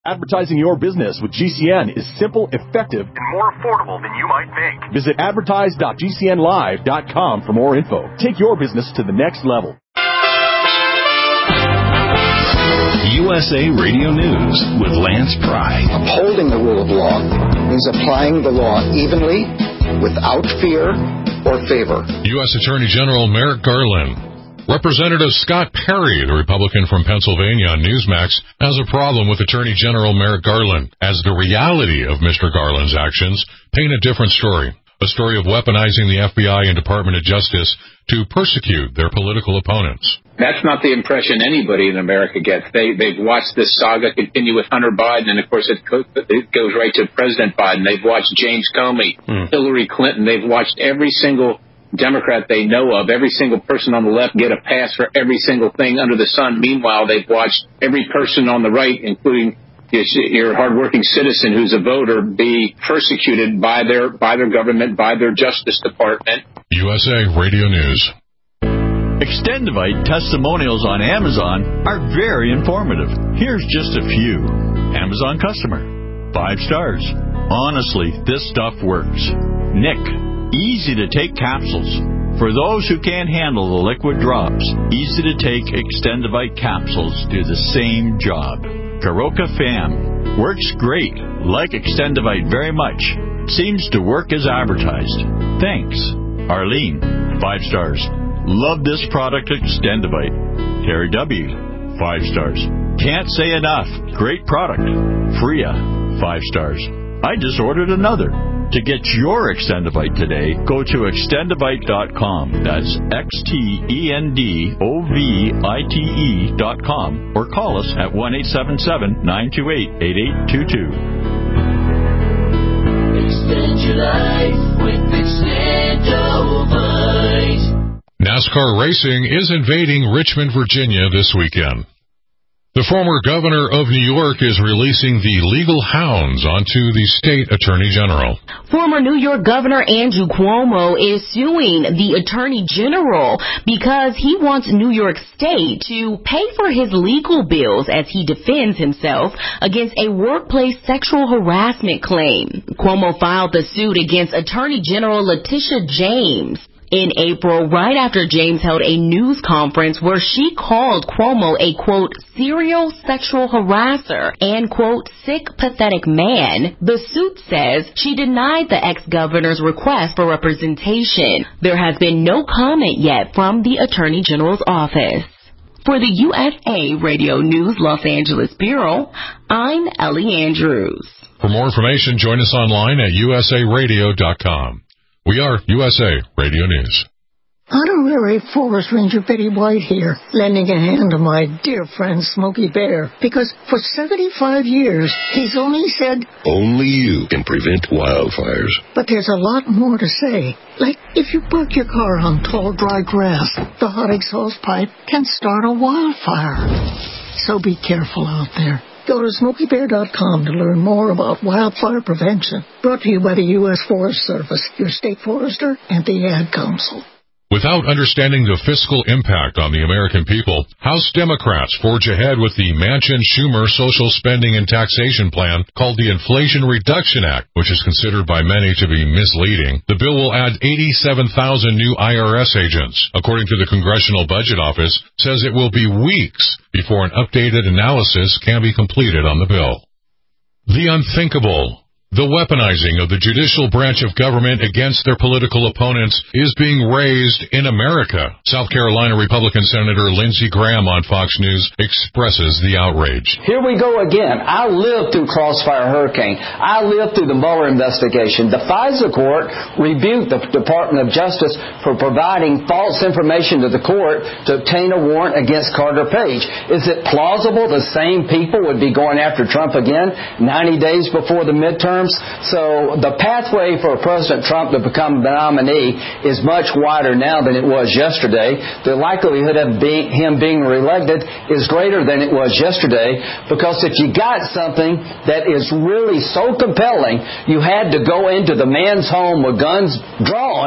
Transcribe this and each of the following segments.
Advertising your business with GCN is simple, effective, and more affordable than you might think. Visit advertise.gcnlive.com for more info. Take your business to the next level. USA Radio News with Lance Pry. Upholding the rule of law means applying the law evenly, without fear or favor. U.S. Attorney General Merrick Garland. Representative Scott Perry, the Republican from Pennsylvania on Newsmax, has a problem with Attorney General Merrick Garland, as the reality of Mr. Garland's actions paint a different story. A story of weaponizing the FBI and Department of Justice to persecute their political opponents. That's not the impression anybody in America gets. They've watched this saga continue with Hunter Biden, and of course it goes right to President Biden. They've watched James Comey, Hillary Clinton. They've watched every single Democrat they know of, every single person on the left get a pass for every single thing under the sun. Meanwhile, they've watched every person on the right, including your hardworking citizen who's a voter, be persecuted by their government, by their Justice Department. USA Radio News. Extendivite testimonials on Amazon are very informative. Here's just a few. Amazon customer. 5 stars. Honestly, this stuff works. Nick. Easy to take capsules. For those who can't handle the liquid drops, easy to take Extendivite capsules do the same job. Karoka Fam. Works great. Like Extendivite very much. Seems to work as advertised. Thanks. Arlene. 5 stars. Love this product, Extendivite. Terry W. 5 stars. Can't say enough. Great product. Freya. 5 stars. I just ordered another. To get your Extendivite today, go to Extendivite.com. That's XTENDOVITE.com. Or call us at 1-877-928-8822. Extend your life with Extendivite. NASCAR racing is invading Richmond, Virginia this weekend. The former governor of New York is releasing the legal hounds onto the state attorney general. Former New York Governor Andrew Cuomo is suing the attorney general because he wants New York State to pay for his legal bills as he defends himself against a workplace sexual harassment claim. Cuomo filed the suit against Attorney General Letitia James in April, right after James held a news conference where she called Cuomo a, quote, serial sexual harasser and, quote, sick, pathetic man. The suit says she denied the ex-governor's request for representation. There has been no comment yet from the Attorney General's office. For the USA Radio News Los Angeles Bureau, I'm Ellie Andrews. For more information, join us online at usaradio.com. We are USA Radio News. Honorary Forest Ranger Betty White here, lending a hand to my dear friend Smokey Bear, because for 75 years, he's only said, only you can prevent wildfires. But there's a lot more to say. Like, if you park your car on tall, dry grass, the hot exhaust pipe can start a wildfire. So be careful out there. Go to SmokeyBear.com to learn more about wildfire prevention. Brought to you by the U.S. Forest Service, your state forester, and the Ad Council. Without understanding the fiscal impact on the American people, House Democrats forge ahead with the Manchin-Schumer social spending and taxation plan called the Inflation Reduction Act, which is considered by many to be misleading. The bill will add 87,000 new IRS agents. According to the Congressional Budget Office, says it will be weeks before an updated analysis can be completed on the bill. The unthinkable. The weaponizing of the judicial branch of government against their political opponents is being raised in America. South Carolina Republican Senator Lindsey Graham on Fox News expresses the outrage. Here we go again. I lived through Crossfire Hurricane. I lived through the Mueller investigation. The FISA court rebuked the Department of Justice for providing false information to the court to obtain a warrant against Carter Page. Is it plausible the same people would be going after Trump again 90 days before the midterm? So the pathway for President Trump to become the nominee is much wider now than it was yesterday. The likelihood of him being reelected is greater than it was yesterday, because if you got something that is really so compelling, you had to go into the man's home with guns drawn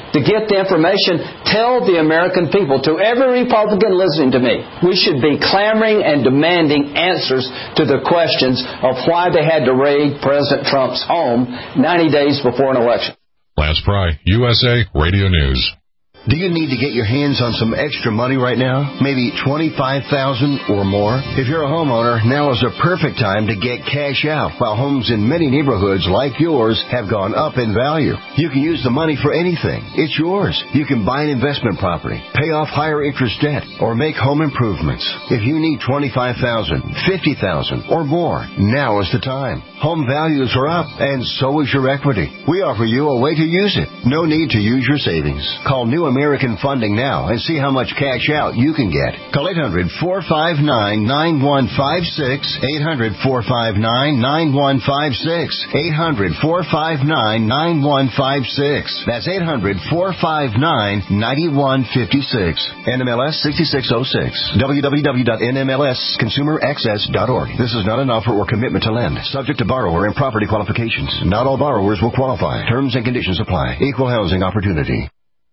to get the information, tell the American people, to every Republican listening to me, we should be clamoring and demanding answers to the questions of why they had to raid President Trump's home 90 days before an election. Lance Pry, USA Radio News. Do you need to get your hands on some extra money right now? Maybe $25,000 or more? If you're a homeowner, now is the perfect time to get cash out while homes in many neighborhoods like yours have gone up in value. You can use the money for anything. It's yours. You can buy an investment property, pay off higher interest debt, or make home improvements. If you need $25,000, $50,000 or more, now is the time. Home values are up, and so is your equity. We offer you a way to use it. No need to use your savings. Call New American Funding now and see how much cash out you can get. Call 800-459-9156, 800-459-9156, 800-459-9156. That's 800-459-9156. NMLS 6606. www.nmlsconsumeraccess.org. This is not an offer or commitment to lend. Subject to borrower and property qualifications. Not all borrowers will qualify. Terms and conditions apply. Equal housing opportunity.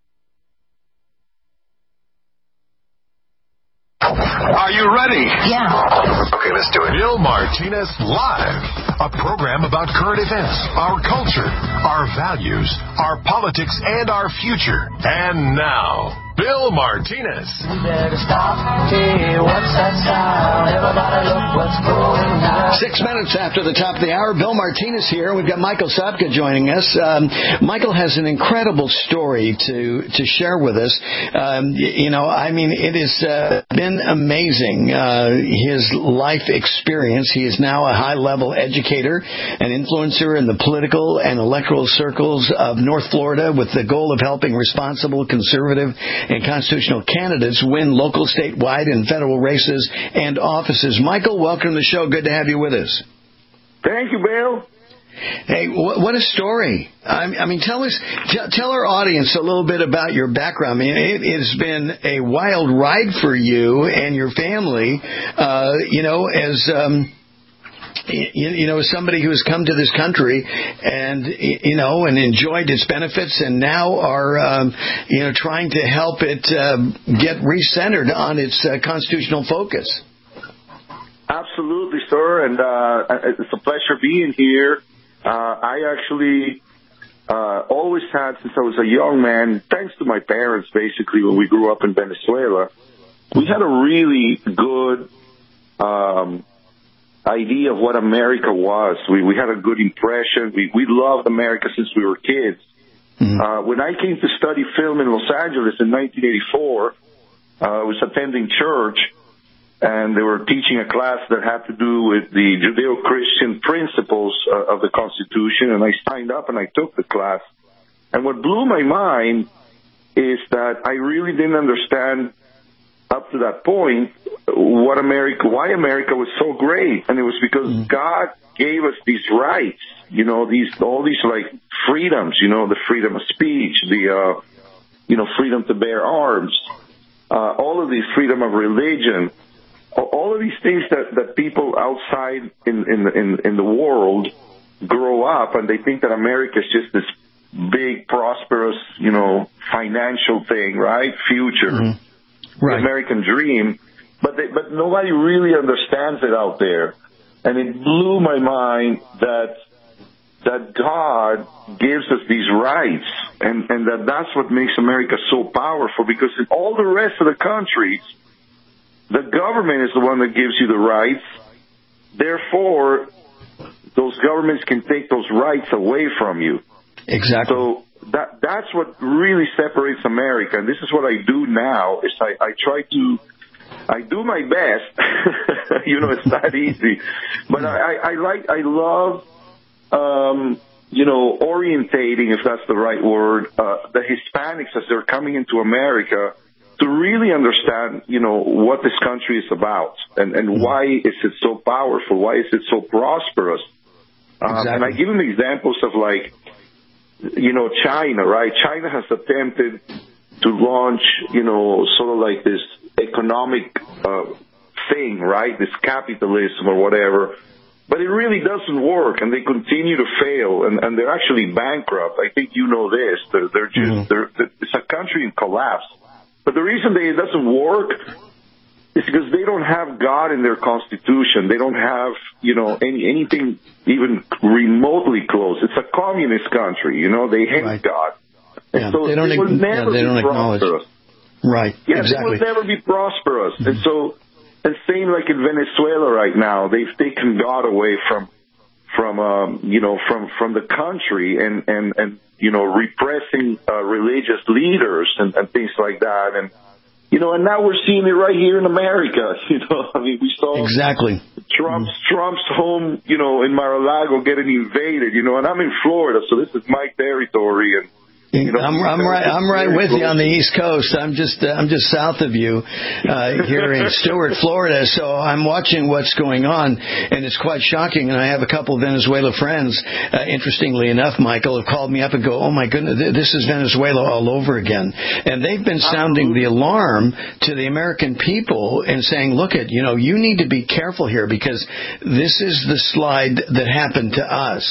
Are you ready? Yeah. Okay, let's do it. Bill Martinez Live, a program about current events, our culture, our values, our politics, and our future. And now, Bill Martinez. You better stop. Hey, what's that sound? Everybody look what's going on. 6 minutes after the top of the hour, Bill Martinez here. We've got Michael Sopka joining us. Michael has an incredible story to share with us. It has been amazing, his life experience. He is now a high-level educator and influencer in the political and electoral circles of North Florida with the goal of helping responsible, conservative, and constitutional candidates win local, statewide, and federal races and offices. Michael, welcome to the show. Good to have you with us. Thank you, Bill. Hey, what a story. Tell our audience a little bit about your background. I mean, it has been a wild ride for you and your family, as somebody who has come to this country and enjoyed its benefits and now are, trying to help it get recentered on its constitutional focus. Absolutely, sir, and it's a pleasure being here. I actually always had, since I was a young man, thanks to my parents, basically, when we grew up in Venezuela, we had a really good idea of what America was. We had a good impression. We loved America since we were kids. Mm-hmm. When I came to study film in Los Angeles in 1984, I was attending church, and they were teaching a class that had to do with the Judeo-Christian principles of the Constitution, and I signed up and I took the class. And what blew my mind is that I really didn't understand up to that point why America was so great. And it was because God gave us these rights, all these like freedoms, the freedom of speech, the freedom to bear arms, all of these, freedom of religion, all of these things that people outside in the world grow up and they think that America is just this big, prosperous, financial thing, right? Future. Mm-hmm. Right. The American dream, but nobody really understands it out there. And it blew my mind that God gives us these rights, and that's what makes America so powerful, because in all the rest of the countries, the government is the one that gives you the rights. Therefore, those governments can take those rights away from you. Exactly. So that's what really separates America, and this is what I do now. Is I do my best. It's not easy, but I love orientating, if that's the right word, the Hispanics as they're coming into America to really understand, what this country is about and why is it so powerful, why is it so prosperous. Exactly. And I give them examples of China, right? China has attempted to launch, sort of like this economic thing, right? This capitalism or whatever. But it really doesn't work, and they continue to fail, and they're actually bankrupt. I think you know this. They're just it's a country in collapse. But the reason it doesn't work is because they don't have God in their constitution. They don't have, anything even remotely close. It's a communist country. They hate God. Yeah. So they don't acknowledge. Right. Yeah, exactly. They will never be prosperous. Mm-hmm. And same like in Venezuela right now, they've taken God away from the country and repressing religious leaders and things like that. And now we're seeing it right here in America. We saw exactly Trump's home, in Mar-a-Lago getting invaded. And I'm in Florida, so this is my territory. And I'm right with you on the East Coast. I'm just south of you here in Stuart, Florida. So I'm watching what's going on, and it's quite shocking. And I have a couple of Venezuela friends, interestingly enough, Michael, have called me up and go, "Oh my goodness, this is Venezuela all over again." And they've been sounding the alarm to the American people and saying, "Look, you need to be careful here because this is the slide that happened to us.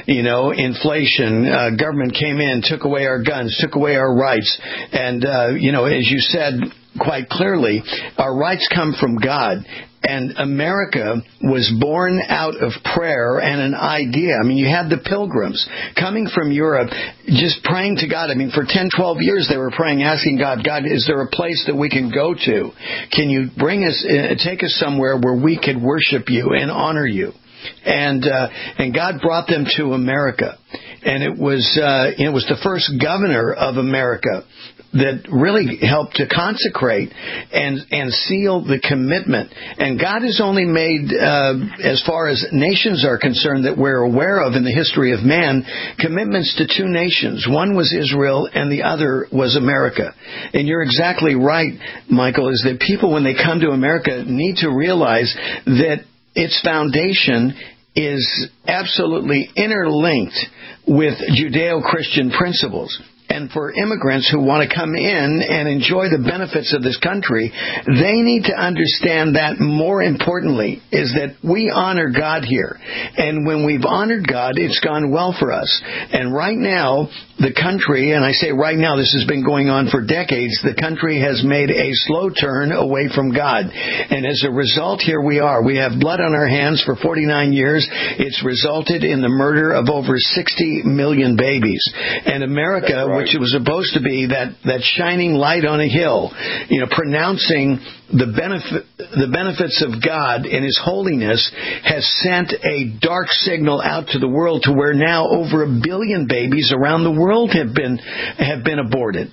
Inflation, government came in, took away our guns, took away our rights. And, as you said quite clearly, our rights come from God. And America was born out of prayer and an idea. You had the Pilgrims coming from Europe just praying to God. For 10, 12 years they were praying, asking God, is there a place that we can go to? Can you take us somewhere where we could worship you and honor you? And God brought them to America. And it was the first governor of America that really helped to consecrate and seal the commitment. And God has only made, as far as nations are concerned that we're aware of in the history of man, commitments to two nations. One was Israel and the other was America. And you're exactly right, Michael, is that people, when they come to America, need to realize that its foundation is absolutely interlinked with Judeo-Christian principles. And for immigrants who want to come in and enjoy the benefits of this country, they need to understand that more importantly is that we honor God here. And when we've honored God, it's gone well for us. And right now, the country, and I say right now, this has been going on for decades, the country has made a slow turn away from God. And as a result, here we are. We have blood on our hands for 49 years. It's resulted in the murder of over 60 million babies. And America, which was supposed to be that shining light on a hill, pronouncing the benefits of God and His holiness, has sent a dark signal out to the world to where now over 1 billion babies around the world have been aborted.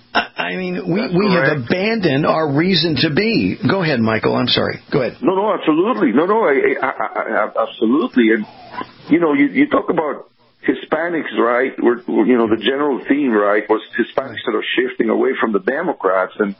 We have abandoned our reason to be. Go ahead, Michael. I'm sorry. Go ahead. No, absolutely. Absolutely. And, you talk about Hispanics, right? The general theme, right, was Hispanics that are shifting away from the Democrats. And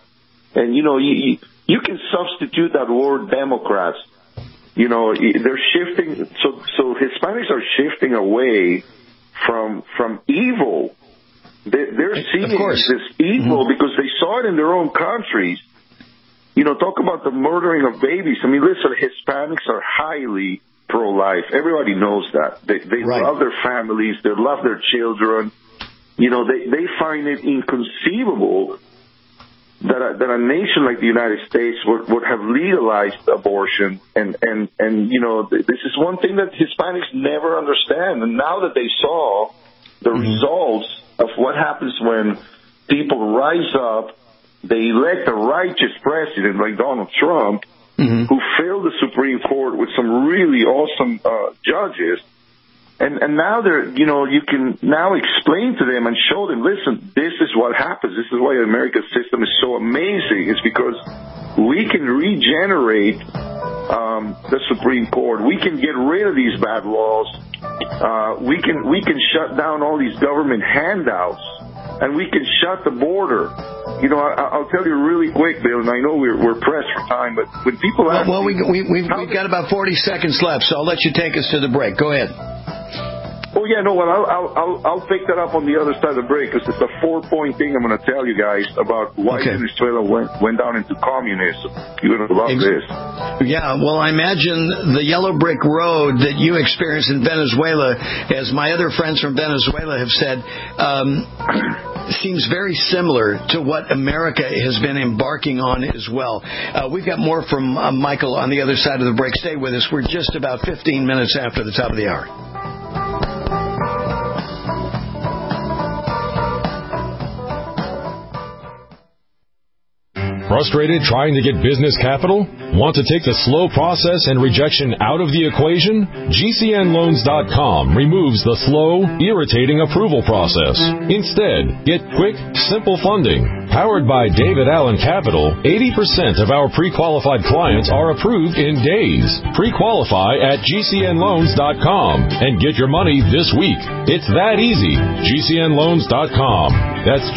you can substitute that word Democrats. They're shifting. So Hispanics are shifting away from evil. They're seeing this evil because they saw it in their own countries. Talk about the murdering of babies. Listen, Hispanics are highly pro-life. Everybody knows that. They love their families. They love their children. They find it inconceivable that a nation like the United States would have legalized abortion. And this is one thing that Hispanics never understand. And now that they saw the results of what happens when people rise up, they elect a righteous president like Donald Trump, who failed the Supreme Court with some really awesome judges, and now you can now explain to them and show them, listen, this is what happens. This is why America's system is so amazing. It's because we can regenerate the Supreme Court. We can get rid of these bad laws. We can shut down all these government handouts, and we can shut the border. I'll tell you really quick, Bill, and I know we're pressed for time, but when people ask we've got about 40 seconds left, so I'll let you take us to the break. Go ahead. Oh, yeah, no, well, I'll take that up on the other side of the break, because it's a 4-point thing I'm going to tell you guys about why Venezuela went down into communism. You're going to love this. Yeah, well, I imagine the yellow brick road that you experienced in Venezuela, as my other friends from Venezuela have said, seems very similar to what America has been embarking on as well. We've got more from Michael on the other side of the break. Stay with us. We're just about 15 minutes after the top of the hour. Frustrated trying to get business capital? Want to take the slow process and rejection out of the equation? GCNLoans.com removes the slow, irritating approval process. Instead, get quick, simple funding. Powered by David Allen Capital, 80% of our pre-qualified clients are approved in days. Pre-qualify at GCNLoans.com and get your money this week. It's that easy. GCNLoans.com. That's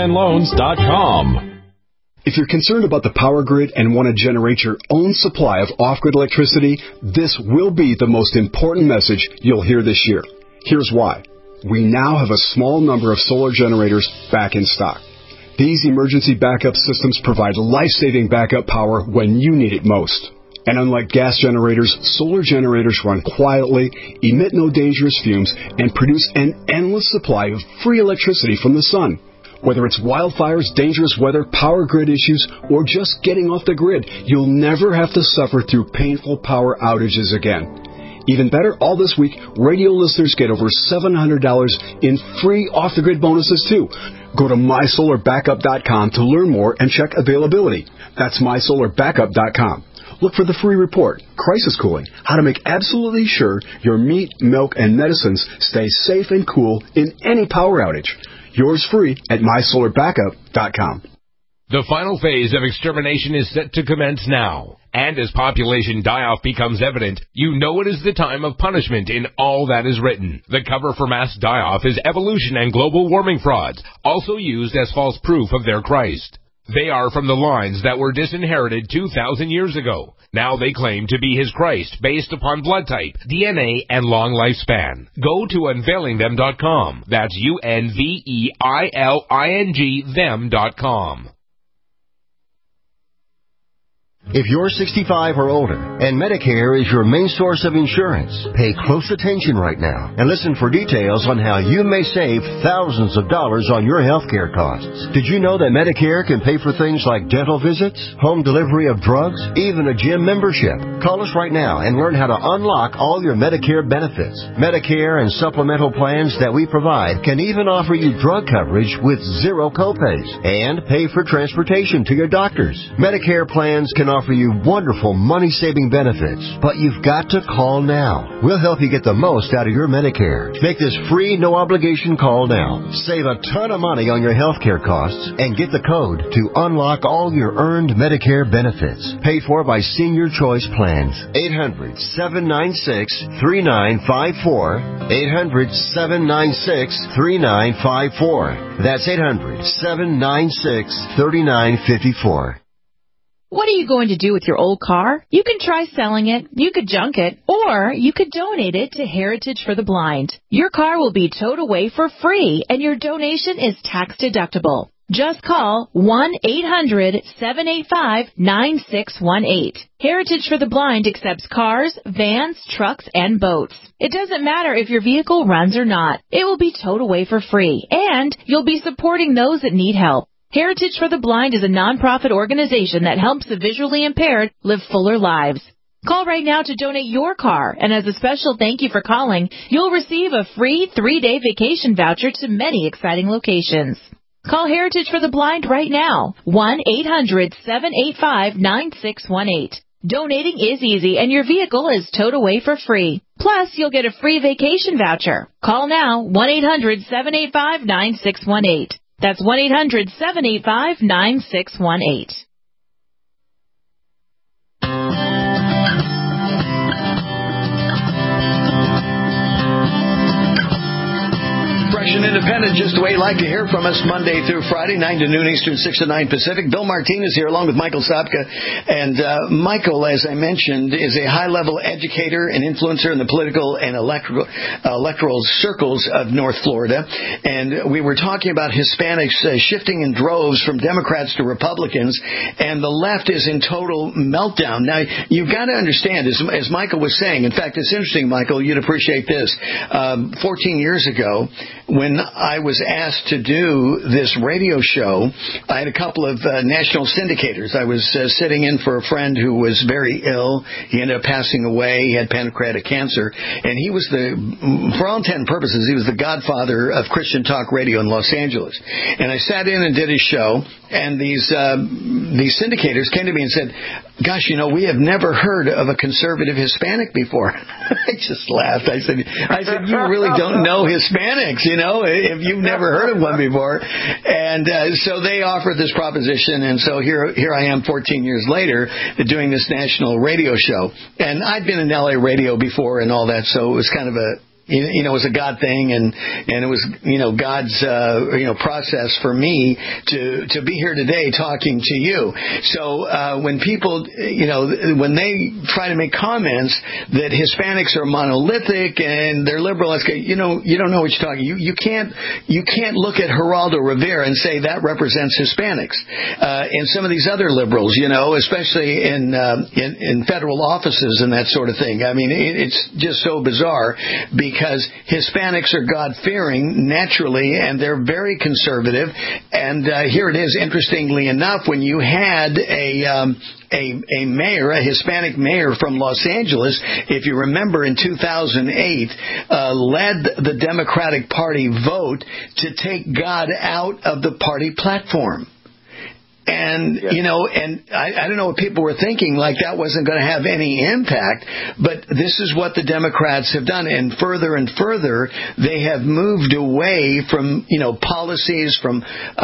GCNLoans.com. If you're concerned about the power grid and want to generate your own supply of off-grid electricity, this will be the most important message you'll hear this year. Here's why. We now have a small number of solar generators back in stock. These emergency backup systems provide life-saving backup power when you need it most. And unlike gas generators, solar generators run quietly, emit no dangerous fumes, and produce an endless supply of free electricity from the sun. Whether it's wildfires, dangerous weather, power grid issues, or just getting off the grid, you'll never have to suffer through painful power outages again. Even better, all this week, radio listeners get over $700 in free off-the-grid bonuses, too. Go to MySolarBackup.com to learn more and check availability. That's MySolarBackup.com. Look for the free report, Crisis Cooling, how to make absolutely sure your meat, milk, and medicines stay safe and cool in any power outage. Yours free at MySolarBackup.com. The final phase of extermination is set to commence now. And as population die-off becomes evident, you know it is the time of punishment in all that is written. The cover for mass die-off is evolution and global warming frauds, also used as false proof of their Christ. They are from the lines that were disinherited 2,000 years ago. Now they claim to be his Christ based upon blood type, DNA, and long lifespan. Go to unveilingthem.com. That's UNVEILING them.com. If you're 65 or older and Medicare is your main source of insurance, pay close attention right now and listen for details on how you may save thousands of dollars on your health care costs. Did you know that Medicare can pay for things like dental visits, home delivery of drugs, even a gym membership? Call us right now and learn how to unlock all your Medicare benefits. Medicare and supplemental plans that we provide can even offer you drug coverage with zero copays and pay for transportation to your doctors. Medicare plans can offer you wonderful money-saving benefits, but you've got to call now. We'll help you get the most out of your Medicare. Make this free, no-obligation call now. Save a ton of money on your health care costs and get the code to unlock all your earned Medicare benefits. Paid for by Senior Choice Plans. 800-796-3954. 800-796-3954. That's 800-796-3954. What are you going to do with your old car? You can try selling it, you could junk it, or you could donate it to Heritage for the Blind. Your car will be towed away for free, and your donation is tax deductible. Just call 1-800-785-9618. Heritage for the Blind accepts cars, vans, trucks, and boats. It doesn't matter if your vehicle runs or not. It will be towed away for free, and you'll be supporting those that need help. Heritage for the Blind is a nonprofit organization that helps the visually impaired live fuller lives. Call right now to donate your car, and as a special thank you for calling, you'll receive a free 3-day vacation voucher to many exciting locations. Call Heritage for the Blind right now, 1-800-785-9618. Donating is easy, and your vehicle is towed away for free. Plus, you'll get a free vacation voucher. Call now, 1-800-785-9618. That's 1-800-785-9618. Fresh and Independent, just the way you like to hear from us, Monday through Friday, 9 to noon Eastern, 6 to 9 Pacific. Bill Martinez here, along with Michael Sopka. And Michael, as I mentioned, is a high-level educator and influencer in the political and electoral circles of North Florida. And we were talking about Hispanics shifting in droves from Democrats to Republicans, and the left is in total meltdown. Now, you've got to understand, as Michael was saying, in fact, it's interesting, Michael, you'd appreciate this. 14 years ago, when I was asked to do this radio show, I had a couple of national syndicators. I was sitting in for a friend who was very ill. He ended up passing away. He had pancreatic cancer. And he was for all intent and purposes, he was the godfather of Christian talk radio in Los Angeles. And I sat in and did his show, and these syndicators came to me and said, gosh, we have never heard of a conservative Hispanic before. I just laughed. I said, you really don't know Hispanics, if you've never heard of one before. And so they offered this proposition, and so here I am 14 years later doing this national radio show. And I'd been in LA radio before and all that, so it was kind of it was a God thing, and it was, God's, process for me to be here today talking to you. So, when people, when they try to make comments that Hispanics are monolithic and they're liberal, you don't know what you're talking. You can't look at Geraldo Rivera and say that represents Hispanics. And some of these other liberals, especially in federal offices and that sort of thing. I mean, it's just so bizarre because Hispanics are God-fearing naturally, and they're very conservative. And here it is, interestingly enough, when you had a mayor, a Hispanic mayor from Los Angeles, if you remember in 2008, led the Democratic Party vote to take God out of the party platform. And, and I don't know what people were thinking, like that wasn't going to have any impact, but this is what the Democrats have done. And further, they have moved away from, policies, from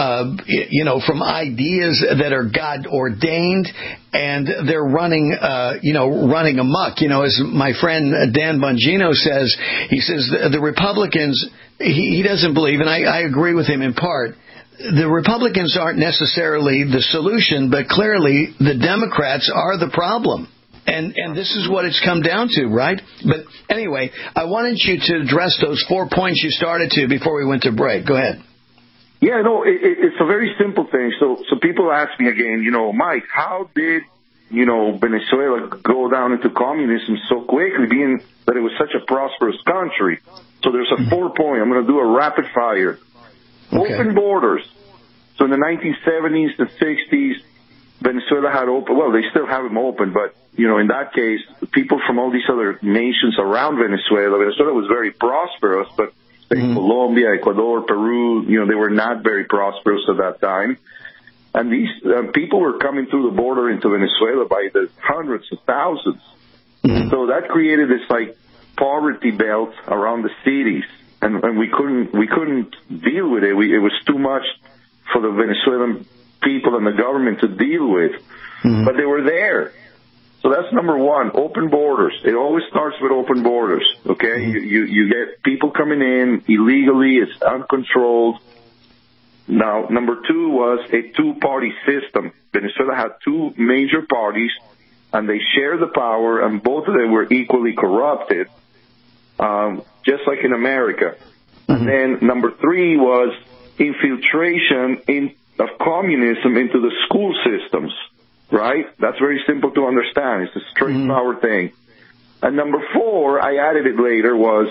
ideas that are God ordained, and they're running amok. As my friend Dan Bongino says, he says the Republicans, he doesn't believe, and I agree with him in part, the Republicans aren't necessarily the solution, but clearly the Democrats are the problem. And this is what it's come down to, right? But anyway, I wanted you to address those 4 points you started to before we went to break. Go ahead. Yeah, no, it's a very simple thing. So people ask me again, Mike, how did, Venezuela go down into communism so quickly, being that it was such a prosperous country? So there's a 4-point. I'm going to do a rapid fire. Okay. Open borders. So in the 1970s, the 60s, Venezuela had open, well, they still have them open, but, in that case, people from all these other nations around Venezuela was very prosperous, but Colombia, Ecuador, Peru, they were not very prosperous at that time. And these people were coming through the border into Venezuela by the hundreds of thousands. So that created this, poverty belt around the cities. And we couldn't deal with it. It was too much for the Venezuelan people and the government to deal with. But they were there. So that's number one, open borders. It always starts with open borders, okay? You get people coming in illegally. It's uncontrolled. Now, number two was a two-party system. Venezuela had two major parties, and they shared the power, and both of them were equally corrupted. Just like in America. And then number three was infiltration of communism into the school systems, right? That's very simple to understand. It's a straight power thing. And number four, I added it later, was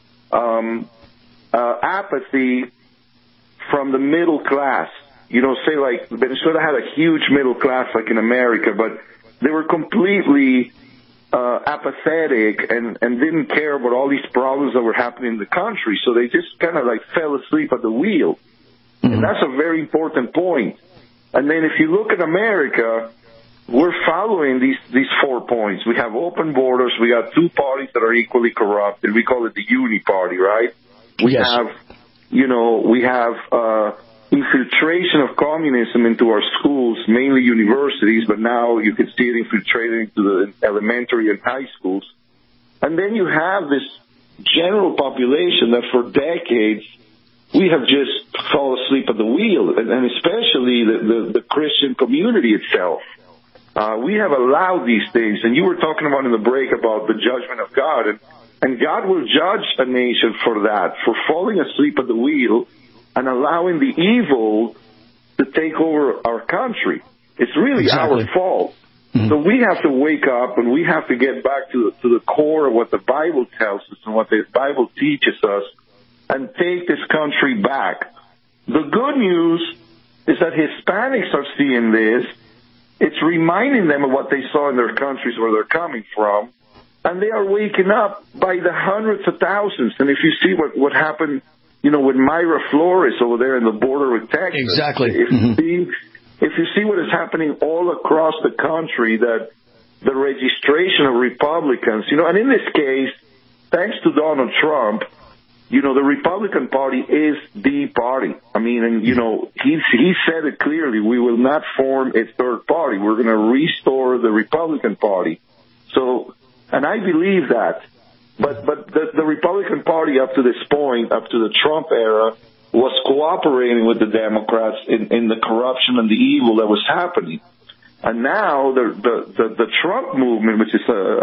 apathy from the middle class. Say like Venezuela had a huge middle class like in America, but they were completely apathetic and didn't care about all these problems that were happening in the country. So they just kind of fell asleep at the wheel. And that's a very important point. And then if you look at America, we're following these 4 points. We have open borders. We got two parties that are equally corrupt, and we call it the Uni Party, right? We have infiltration of communism into our schools, mainly universities, but now you can see it infiltrating into the elementary and high schools. And then you have this general population that for decades we have just fallen asleep at the wheel, and especially the Christian community itself. We have allowed these things, and you were talking about in the break about the judgment of God, and God will judge a nation for that, for falling asleep at the wheel and allowing the evil to take over our country. It's really our fault. Mm-hmm. So we have to wake up, and we have to get back to the core of what the Bible tells us and what the Bible teaches us, and take this country back. The good news is that Hispanics are seeing this. It's reminding them of what they saw in their countries where they're coming from, and they are waking up by the hundreds of thousands. And if you see what happened, with Myra Flores over there in the border with Texas. Exactly. If you see what is happening all across the country, that the registration of Republicans, and in this case, thanks to Donald Trump, the Republican Party is the party. I mean, and, he said it clearly, we will not form a third party. We're going to restore the Republican Party. So, and I believe that. But the Republican Party up to this point, up to the Trump era, was cooperating with the Democrats in the corruption and the evil that was happening. And now the Trump movement, which is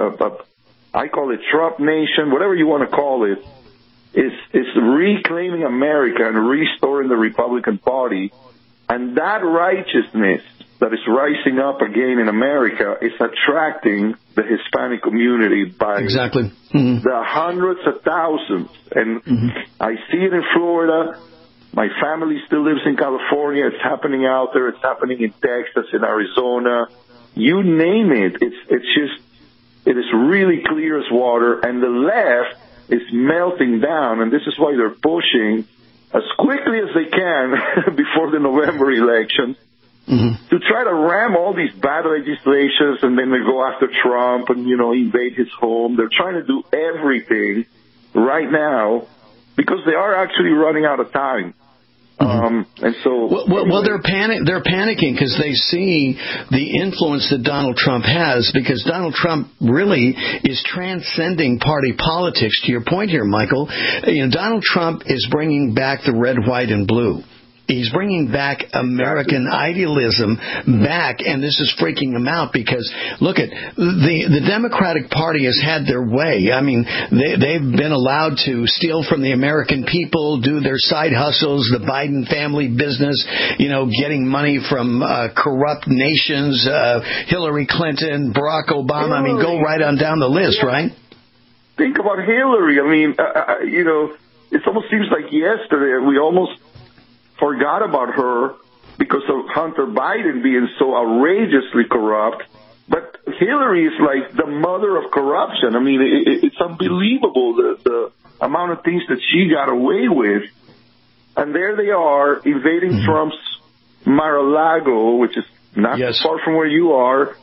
I call it Trump Nation, whatever you want to call it, is reclaiming America and restoring the Republican Party. And that righteousness that is rising up again in America is attracting the Hispanic community by the hundreds of thousands. And I see it in Florida. My family still lives in California. It's happening out there. It's happening in Texas, in Arizona. You name it. It is really clear as water. And the left is melting down. And this is why they're pushing as quickly as they can before the November election to try to ram all these bad legislations, and then they go after Trump and, invade his home. They're trying to do everything right now because they are actually running out of time. And so, they're panicking because they see the influence that Donald Trump has, because Donald Trump really is transcending party politics. To your point here, Michael, Donald Trump is bringing back the red, white, and blue. He's bringing back American idealism back, and this is freaking him out because, look at, the Democratic Party has had their way. I mean, they've been allowed to steal from the American people, do their side hustles, the Biden family business, getting money from corrupt nations, Hillary Clinton, Barack Obama. I mean, go right on down the list, right? Think about Hillary. I mean, it almost seems like yesterday we almost forgot about her because of Hunter Biden being so outrageously corrupt. But Hillary is like the mother of corruption. I mean, it's unbelievable the amount of things that she got away with. And there they are invading Trump's Mar-a-Lago, which is not far from where you are,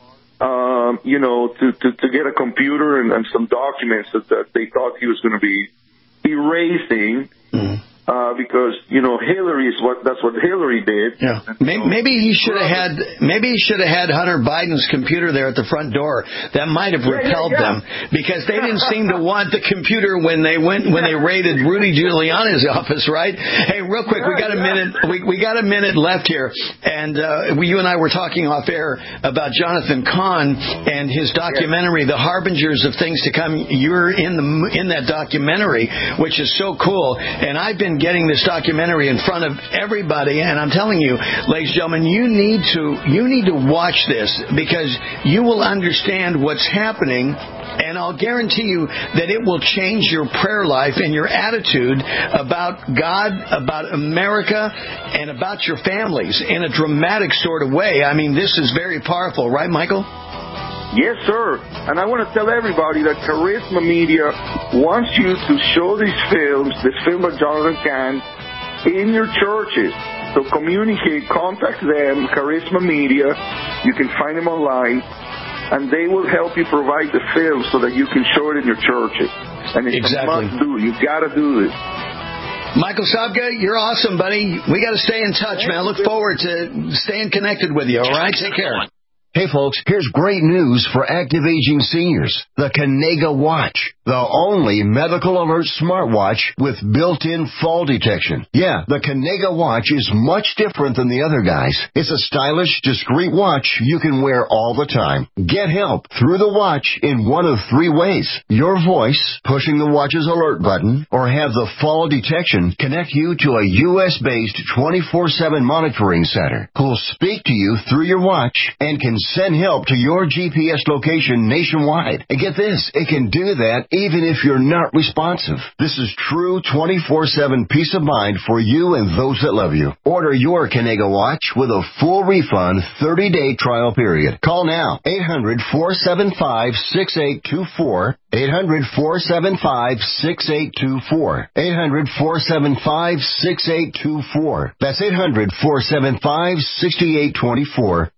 to get a computer and some documents that they thought he was going to be erasing. Because Hillary that's what Hillary did. Yeah, maybe he should have had Hunter Biden's computer there at the front door. That might have repelled them, because they didn't seem to want the computer when they raided Rudy Giuliani's office, right? Hey, real quick, we got a minute. We got a minute left here, and you and I were talking off air about Jonathan Cahn and his documentary, The Harbingers of Things to Come. You're in that documentary, which is so cool, and I've been getting this documentary in front of everybody, and I'm telling you, ladies and gentlemen, you need to watch this, because you will understand what's happening, and I'll guarantee you that it will change your prayer life and your attitude about God, about America, and about your families in a dramatic sort of way. I mean, this is very powerful, right, Michael? Yes, sir. And I want to tell everybody that Charisma Media wants you to show these films, this film by Jonathan Cahn, in your churches. So communicate, contact them, Charisma Media. You can find them online, and they will help you provide the film so that you can show it in your churches. And it's a must do. You got to do this. Michael Sobka, you're awesome, buddy. We got to stay in touch, man. I look forward to staying connected with you. All right, take care. Hey folks, here's great news for active aging seniors. The Kanega Watch. The The only medical alert smartwatch with built-in fall detection. Yeah, the Kanega watch is much different than the other guys. It's a stylish, discreet watch you can wear all the time. Get help through the watch in one of three ways. Your voice, pushing the watch's alert button, or have the fall detection connect you to a U.S.-based 24/7 monitoring center who'll speak to you through your watch and can send help to your GPS location nationwide. And get this, it can do that even if you're not responsive. This is true 24/7 peace of mind for you and those that love you. Order your Kanega watch with a full refund 30-day trial period. Call now, 800-475-6824, 800-475-6824, 800-475-6824. That's 800-475-6824.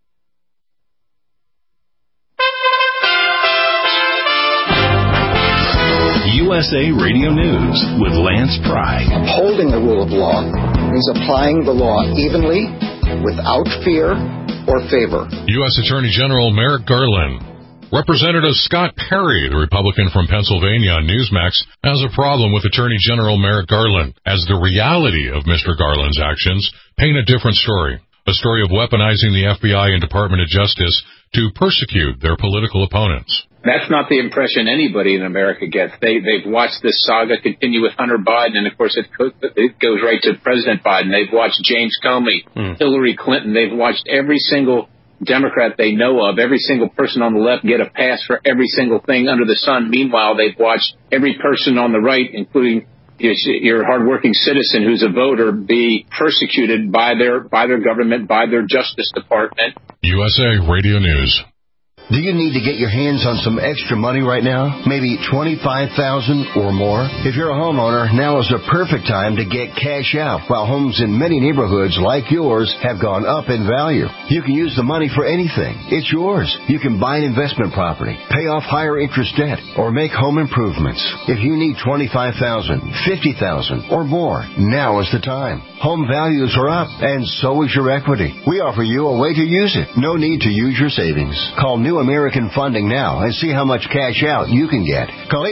USA Radio News with Lance Pry. Upholding the rule of law means applying the law evenly, without fear or favor. U.S. Attorney General Merrick Garland. Representative Scott Perry, the Republican from Pennsylvania on Newsmax, has a problem with Attorney General Merrick Garland, as the reality of Mr. Garland's actions paint a different story. A story of weaponizing the FBI and Department of Justice to persecute their political opponents. That's not the impression anybody in America gets. They've watched this saga continue with Hunter Biden, and of course it goes right to President Biden. They've watched James Comey, Hillary Clinton. They've watched every single Democrat they know of, every single person on the left get a pass for every single thing under the sun. Meanwhile, they've watched every person on the right, including your hardworking citizen who's a voter, be persecuted by their government, by their Justice Department. USA Radio News. Do you need to get your hands on some extra money right now? Maybe $25,000 or more? If you're a homeowner, now is the perfect time to get cash out while homes in many neighborhoods like yours have gone up in value. You can use the money for anything. It's yours. You can buy an investment property, pay off higher interest debt, or make home improvements. If you need $25,000, $50,000 or more, now is the time. Home values are up, and so is your equity. We offer you a way to use it. No need to use your savings. Call New American Funding now and see how much cash out you can get. Call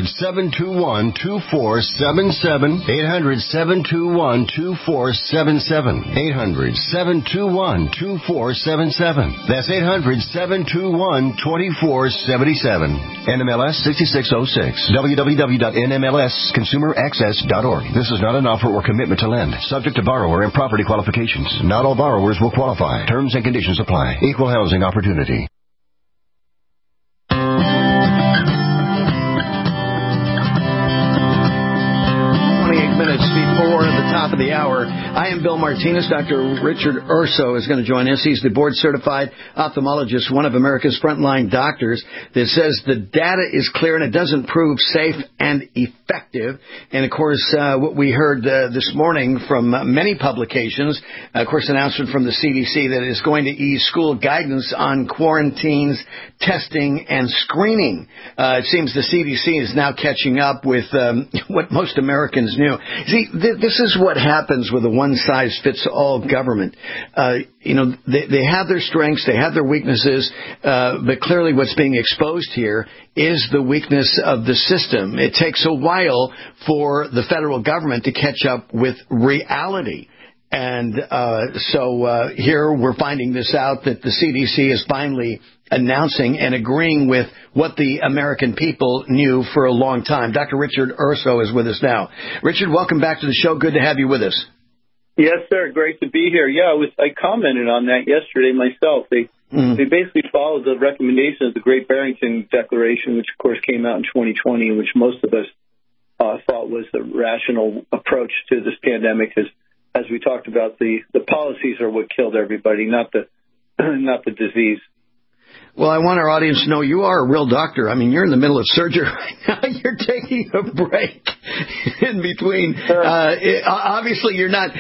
800-721-2477, 800-721-2477, 800-721-2477. That's 800-721-2477. NMLS 6606, www.nmlsconsumeraccess.org. This is not an offer or commitment to lend. Subject to borrower and property qualifications. Not all borrowers will qualify. Terms and conditions apply. Equal housing opportunity. 28 minutes before the top of the hour. I am Bill Martinez. Dr. Richard Urso is going to join us. He's the board-certified ophthalmologist, one of America's frontline doctors, that says the data is clear and it doesn't prove safe and effective. And, of course, what we heard this morning from many publications, of course, announcement from the CDC that is going to ease school guidance on quarantines, testing, and screening. It seems the CDC is now catching up with what most Americans knew. See, this is what happens with a one-size-fits-all government. They have their strengths, they have their weaknesses, but clearly what's being exposed here is the weakness of the system. It takes a while for the federal government to catch up with reality. And so here we're finding this out, that the CDC is finally announcing and agreeing with what the American people knew for a long time. Dr. Richard Urso is with us now. Richard, welcome back to the show. Good to have you with us. Yes, sir. Great to be here. Yeah, I commented on that yesterday myself. They basically followed the recommendations of the Great Barrington Declaration, which, of course, came out in 2020, which most of us thought was the rational approach to this pandemic. As we talked about, the policies are what killed everybody, not the disease. Well, I want our audience to know you are a real doctor. I mean, you're in the middle of surgery right now. You're taking a break in between. Obviously, you're not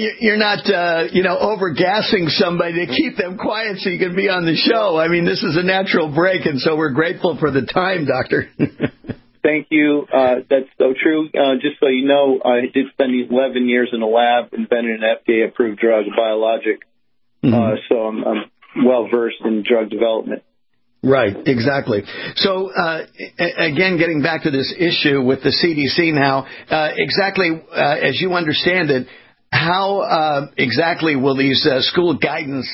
overgassing somebody to keep them quiet so you can be on the show. I mean, this is a natural break, and so we're grateful for the time, Doctor. Thank you. That's so true. Just so you know, I did spend 11 years in a lab inventing an FDA-approved drug, a biologic. So I'm well-versed in drug development. Right, exactly. So, again, getting back to this issue with the CDC now, exactly as you understand it, how exactly will these school guidance,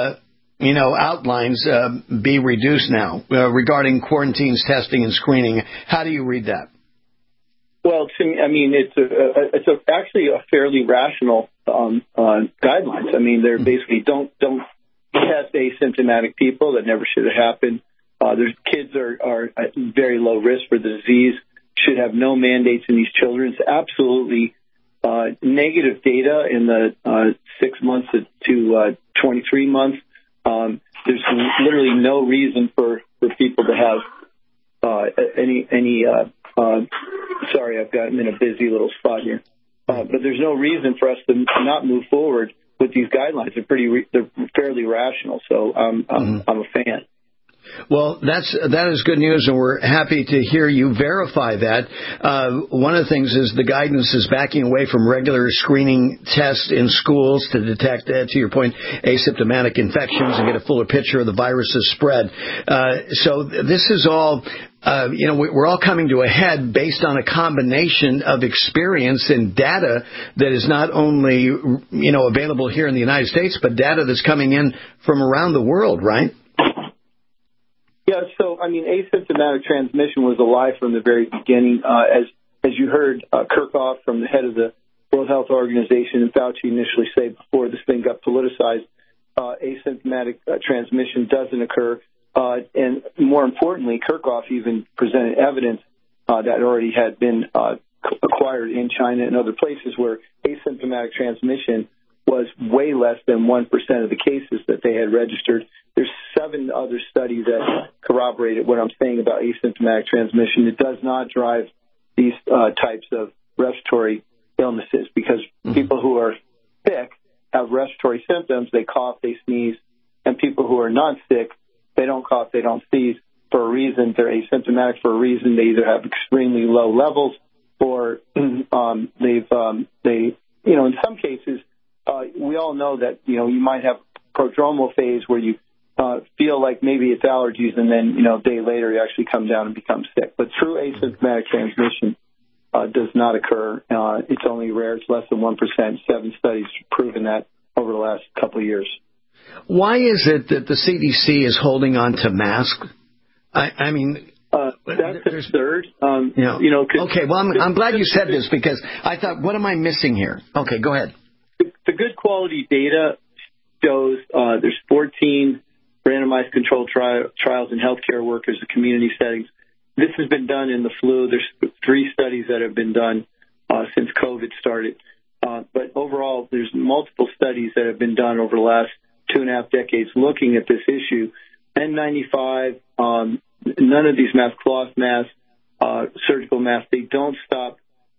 outlines be reduced now regarding quarantines, testing, and screening? How do you read that? Well, to me, I mean, it's actually a fairly rational guidelines. I mean, they're basically don't test asymptomatic people. That never should have happened. There's kids are at very low risk for the disease. Should have no mandates in these children. It's absolutely negative data in the 6 months to 23 months. There's literally no reason for people to have any. Sorry, I'm in a busy little spot here. But there's no reason for us to not move forward with these guidelines. They're fairly rational. So I'm a fan. Well, that is good news, and we're happy to hear you verify that. One of the things is the guidance is backing away from regular screening tests in schools to detect, to your point, asymptomatic infections and get a fuller picture of the virus's spread. So this is all, we're all coming to a head based on a combination of experience and data that is not only, available here in the United States, but data that's coming in from around the world, right? Yeah, so, I mean, asymptomatic transmission was a lie from the very beginning. As you heard Kirchhoff, from the head of the World Health Organization, and Fauci initially say before this thing got politicized, asymptomatic transmission doesn't occur. And more importantly, Kirchhoff even presented evidence that already had been acquired in China and other places where asymptomatic transmission was way less than 1% of the cases that they had registered. There's 7 other studies that corroborated what I'm saying about asymptomatic transmission. It does not drive these types of respiratory illnesses because people who are sick have respiratory symptoms. They cough, they sneeze, and people who are not sick, they don't cough, they don't sneeze for a reason. They're asymptomatic for a reason. They either have extremely low levels or in some cases, we all know that, you might have prodromal phase where you feel like maybe it's allergies and then, a day later you actually come down and become sick. But true asymptomatic transmission does not occur. It's only rare. It's less than 1%. 7 studies have proven that over the last couple of years. Why is it that the CDC is holding on to masks? That's absurd. Okay, well, I'm glad you said this because I thought, what am I missing here? Okay, go ahead. The good quality data shows there's 14 randomized controlled trials in healthcare workers in community settings. This has been done in the flu. There's 3 studies that have been done since COVID started. But overall, there's multiple studies that have been done over the last 2.5 decades looking at this issue. N95, none of these masks, cloth masks, surgical masks, they don't stop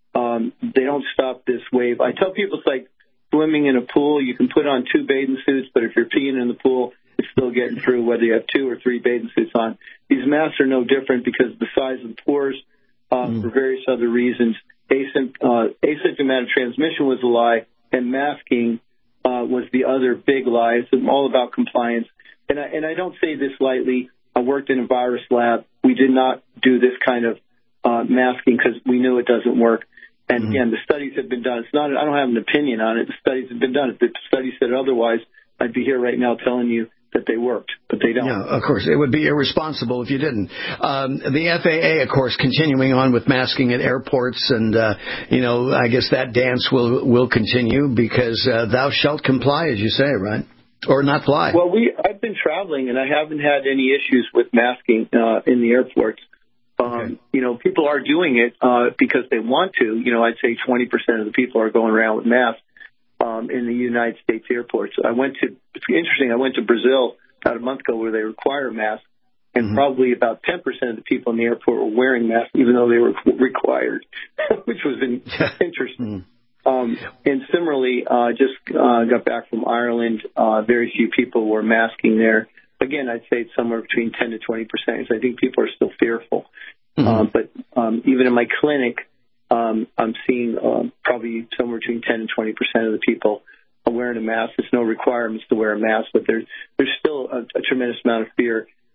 this wave. I tell people it's like swimming in a pool. You can put on 2 bathing suits, but if you're peeing in the pool, it's still getting through whether you have 2 or 3 bathing suits on. These masks are no different because of the size of the pores for various other reasons. Asymptomatic transmission was a lie, and masking was the other big lie. It's all about compliance. And I don't say this lightly. I worked in a virus lab. We did not do this kind of masking because we knew it doesn't work. And again, the studies have been done. I don't have an opinion on it. The studies have been done. If the studies said otherwise, I'd be here right now telling you that they worked, but they don't. Yeah, of course. It would be irresponsible if you didn't. The FAA, of course, continuing on with masking at airports, and, I guess that dance will continue because thou shalt comply, as you say, right? Or not fly. Well, I've been traveling, and I haven't had any issues with masking in the airports. Okay. People are doing it because they want to. I'd say 20% of the people are going around with masks in the United States airports. It's interesting, I went to Brazil about a month ago where they require masks, and probably about 10% of the people in the airport were wearing masks, even though they were required, which was interesting. And similarly, just got back from Ireland. Very few people were masking there. Again, I'd say it's somewhere between 10 to 20%. So I think people are still fearful. But even in my clinic, I'm seeing probably somewhere between 10 and 20% of the people are wearing a mask. There's no requirements to wear a mask, but there's still a tremendous amount of fear.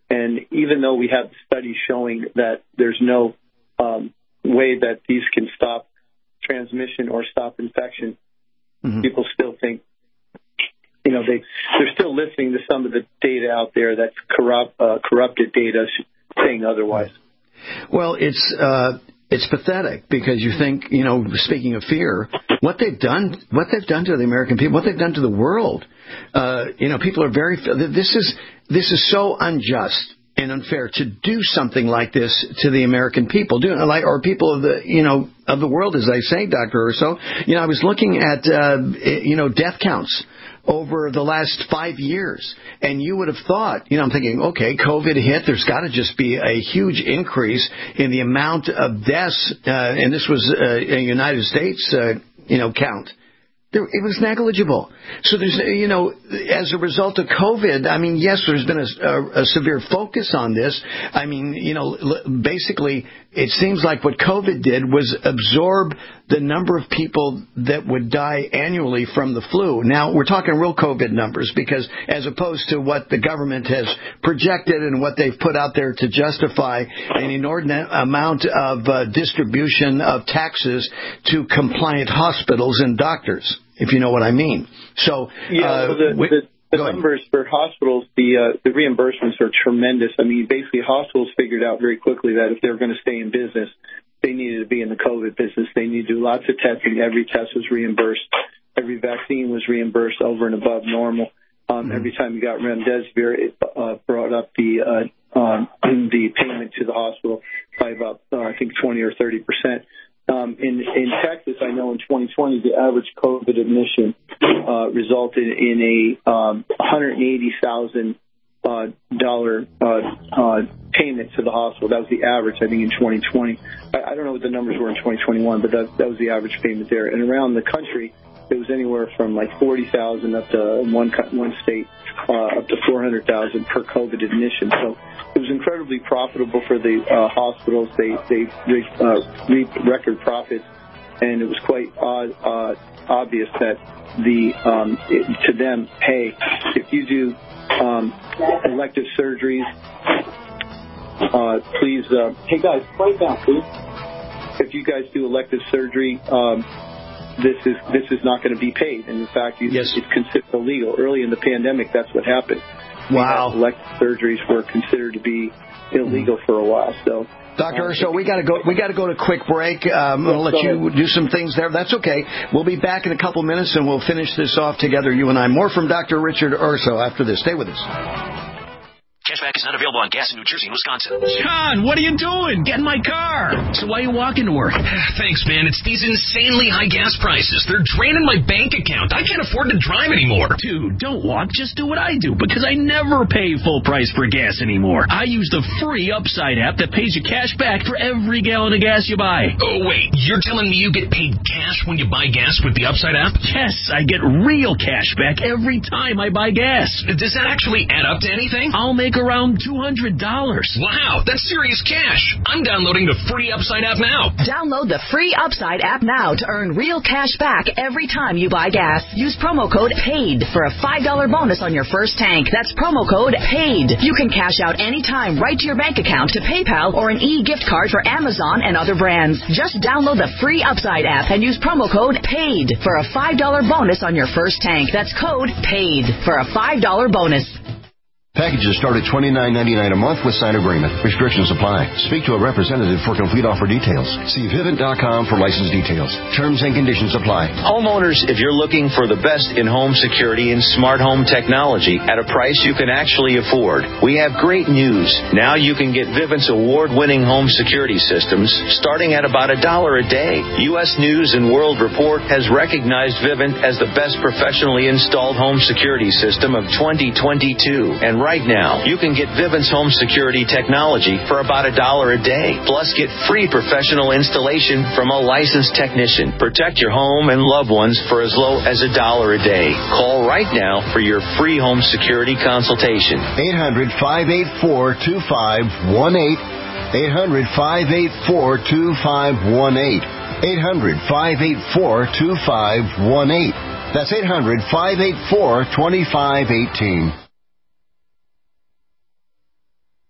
And even though we have studies showing that there's no way that these can stop transmission or stop infection, people still think, they're still listening to some of the data out there that's corrupted data saying otherwise. Well, it's pathetic because you think, speaking of fear, what they've done to the American people, what they've done to the world. People are this is so unjust and unfair to do something like this to the American people, or people of the world, as I say, Dr. Urso. I was looking at death counts over the last 5 years, and you would have thought, I'm thinking, okay, COVID hit, there's got to just be a huge increase in the amount of deaths, and this was a United States, count. It was negligible. So there's, as a result of COVID, yes, there's been a severe focus on this. Basically, it seems like what COVID did was absorb the number of people that would die annually from the flu. Now, we're talking real COVID numbers because as opposed to what the government has projected and what they've put out there to justify an inordinate amount of distribution of taxes to compliant hospitals and doctors, if you know what I mean. So, the numbers for hospitals, the reimbursements are tremendous. Basically, hospitals figured out very quickly that if they were going to stay in business, they needed to be in the COVID business. They needed to do lots of testing. Every test was reimbursed. Every vaccine was reimbursed over and above normal. Every time you got remdesivir, it brought up the payment to the hospital by about, 20 or 30%. In Texas, I know in 2020, the average COVID admission resulted in a $180,000 payment to the hospital. That was the average, I think, in 2020. I don't know what the numbers were in 2021, but that was the average payment there. And around the country, it was anywhere from like $40,000 up to one state up to $400,000 per COVID admission. So it was incredibly profitable for the hospitals. They reaped record profits, and it was quite obvious that to them, hey, if you do elective surgeries, please, hey guys, quiet down, please. If you guys do elective surgery, this is not going to be paid, and in fact, it's considered illegal. Early in the pandemic, that's what happened. Wow. Elective surgeries were considered to be illegal for a while. So, Dr. Urso, we got to go. We got to go to a quick break. I'm going to let you do some things there. That's okay. We'll be back in a couple minutes, and we'll finish this off together, you and I. More from Dr. Richard Urso after this. Stay with us. Cashback is not available on gas in New Jersey and Wisconsin. John, what are you doing? Get in my car. So why are you walking to work? Thanks, man. It's these insanely high gas prices. They're draining my bank account. I can't afford to drive anymore. Dude, don't walk. Just do what I do, because I never pay full price for gas anymore. I use the free Upside app that pays you cash back for every gallon of gas you buy. Oh, wait. You're telling me you get paid cash when you buy gas with the Upside app? Yes, I get real cash back every time I buy gas. Does that actually add up to anything? I'll make around $200. Wow, that's serious cash. I'm downloading the free Upside app now. Download the free Upside app now to earn real cash back every time you buy gas. Use promo code PAID for a $5 bonus on your first tank. That's promo code PAID. You can cash out anytime right to your bank account, to PayPal, or an e-gift card for Amazon and other brands. Just download the free Upside app and use promo code PAID for a $5 bonus on your first tank. That's code PAID for a $5 bonus. Packages start at $29.99 a month with sign agreement. Restrictions apply. Speak to a representative for complete offer details. See Vivint.com for license details. Terms and conditions apply. Homeowners, if you're looking for the best in home security and smart home technology at a price you can actually afford, we have great news. Now you can get Vivint's award-winning home security systems starting at about $1 a day. U.S. News and World Report has recognized Vivint as the best professionally installed home security system of 2022. And right now, you can get Vivint's home security technology for about $1 a day. Plus, get free professional installation from a licensed technician. Protect your home and loved ones for as low as $1 a day. Call right now for your free home security consultation. 800-584-2518. 800-584-2518. 800-584-2518. That's 800-584-2518.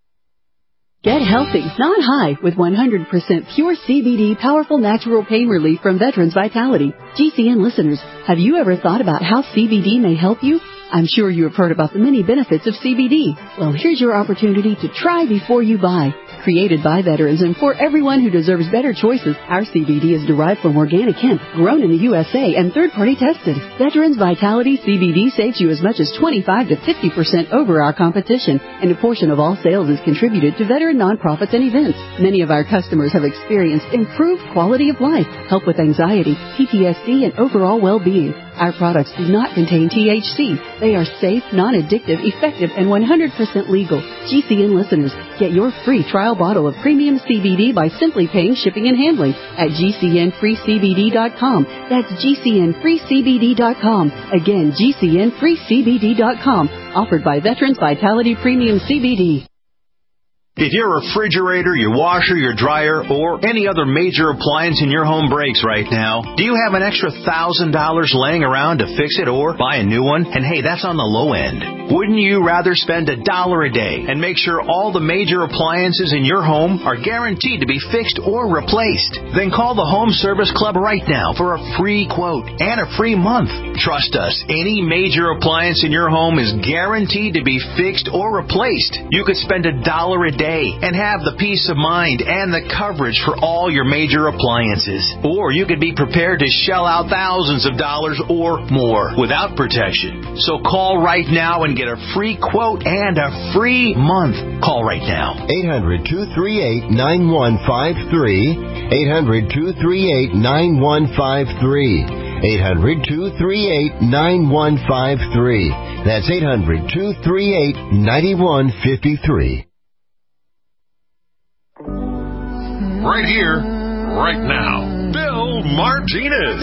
Get healthy, not high, with 100% pure CBD powerful natural pain relief from Veterans Vitality. GCN listeners, have you ever thought about how CBD may help you? I'm sure you have heard about the many benefits of CBD. Well, here's your opportunity to try before you buy. Created by veterans and for everyone who deserves better choices, our CBD is derived from organic hemp, grown in the USA, and third-party tested. Veterans Vitality CBD saves you as much as 25 to 50% over our competition, and a portion of all sales is contributed to veteran nonprofits and events. Many of our customers have experienced improved quality of life, help with anxiety, PTSD, and overall well-being. Our products do not contain THC. They are safe, non-addictive, effective, and 100% legal. GCN listeners, get your free trial bottle of premium CBD by simply paying shipping and handling at GCNFreeCBD.com. That's GCNFreeCBD.com. Again, GCNFreeCBD.com. Offered by Veterans Vitality Premium CBD. If your refrigerator, your washer, your dryer, or any other major appliance in your home breaks right now, do you have an extra $1,000 laying around to fix it or buy a new one? And hey, that's on the low end. Wouldn't you rather spend $1 a day and make sure all the major appliances in your home are guaranteed to be fixed or replaced? Then call the Home Service Club right now for a free quote and a free month. Trust us, any major appliance in your home is guaranteed to be fixed or replaced. You could spend $1 a day and have the peace of mind and the coverage for all your major appliances. Or you could be prepared to shell out thousands of dollars or more without protection. So call right now and get a free quote and a free month. Call right now. 800-238-9153. 800-238-9153. 800-238-9153. That's 800-238-9153. Right here, right now, Bill Martinez.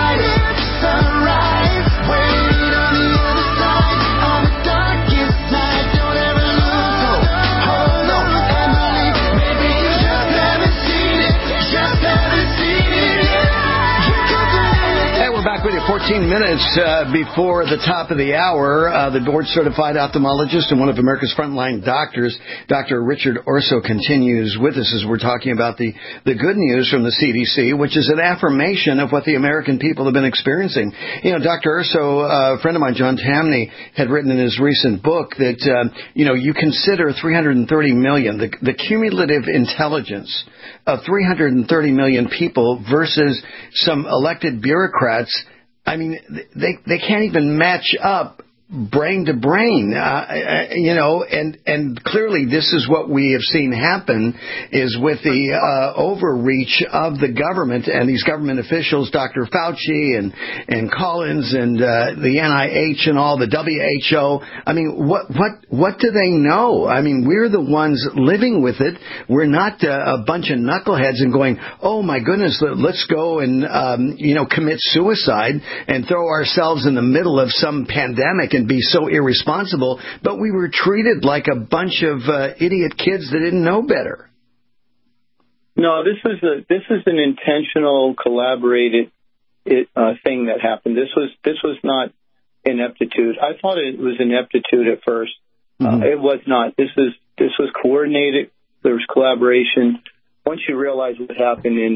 We're back with you 14 minutes before the top of the hour. The board-certified ophthalmologist and one of America's frontline doctors, Dr. Richard Urso, continues with us as we're talking about the good news from the CDC, which is an affirmation of what the American people have been experiencing. You know, Dr. Urso, a friend of mine, John Tamney, had written in his recent book that, you consider 330 million, the cumulative intelligence of 330 million people versus some elected bureaucrats. I mean, they can't even match up brain to brain, and clearly this is what we have seen happen is with the overreach of the government and these government officials, Dr. Fauci and Collins and the NIH and all the WHO. I mean, what do they know? I mean, we're the ones living with it. We're not a bunch of knuckleheads and going, oh my goodness, let's go and commit suicide and throw ourselves in the middle of some pandemic and be so irresponsible, but we were treated like a bunch of idiot kids that didn't know better. No, this is an intentional, collaborated thing that happened. This was not ineptitude. I thought it was ineptitude at first. It was not. This was coordinated. There was collaboration. Once you realize what happened in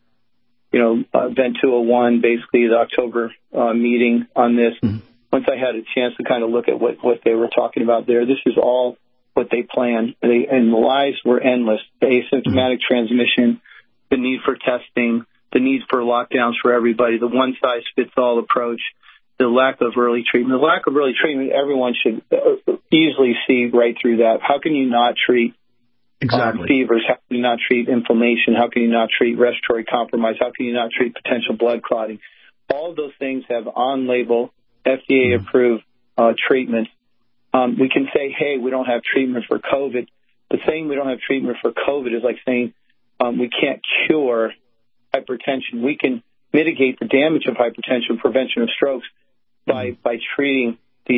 Event 201, basically the October meeting on this. Once I had a chance to kind of look at what they were talking about there, this is all what they planned. And the lies were endless. The asymptomatic transmission, the need for testing, the need for lockdowns for everybody, the one-size-fits-all approach, the lack of early treatment. The lack of early treatment, everyone should easily see right through that. How can you not treat fevers? How can you not treat inflammation? How can you not treat respiratory compromise? How can you not treat potential blood clotting? All of those things have on-label, FDA-approved treatments. We can say, hey, we don't have treatment for COVID. But saying we don't have treatment for COVID is like saying we can't cure hypertension. We can mitigate the damage of hypertension, prevention of strokes, by treating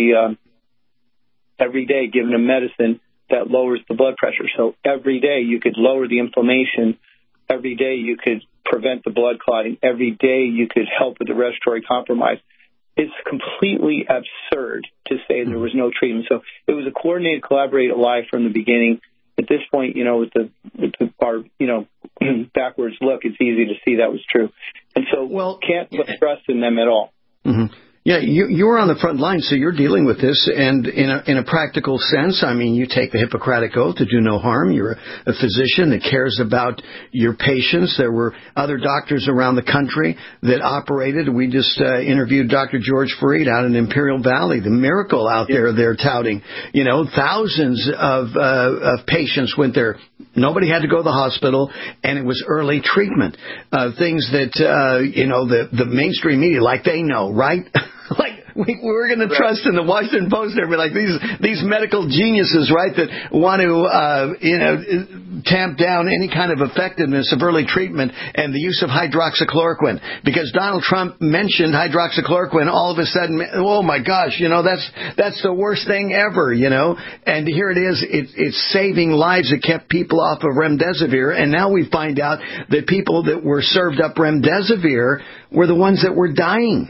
every day, giving a medicine that lowers the blood pressure. So every day you could lower the inflammation. Every day you could prevent the blood clotting. Every day you could help with the respiratory compromise. It's completely absurd to say there was no treatment. So it was a coordinated, collaborated lie from the beginning. at this point, with our backwards look, it's easy to see that was true. And so can't put trust in them at all. Mm-hmm. Yeah, you're on the front line, so you're dealing with this, and in a practical sense, I mean, you take the Hippocratic Oath to do no harm. You're a physician that cares about your patients. There were other doctors around the country that operated. We just interviewed Dr. George Fareed out in Imperial Valley, the miracle out there they're touting. Thousands of patients went there. Nobody had to go to the hospital, and it was early treatment. Things that, the mainstream media, like they know, right? Like we're going to trust in the Washington Post and be like these medical geniuses, right, that want to tamp down any kind of effectiveness of early treatment and the use of hydroxychloroquine. Because Donald Trump mentioned hydroxychloroquine, all of a sudden, oh my gosh, that's the worst thing ever, And here it is, it's saving lives. It kept people off of remdesivir, and now we find out that people that were served up remdesivir were the ones that were dying.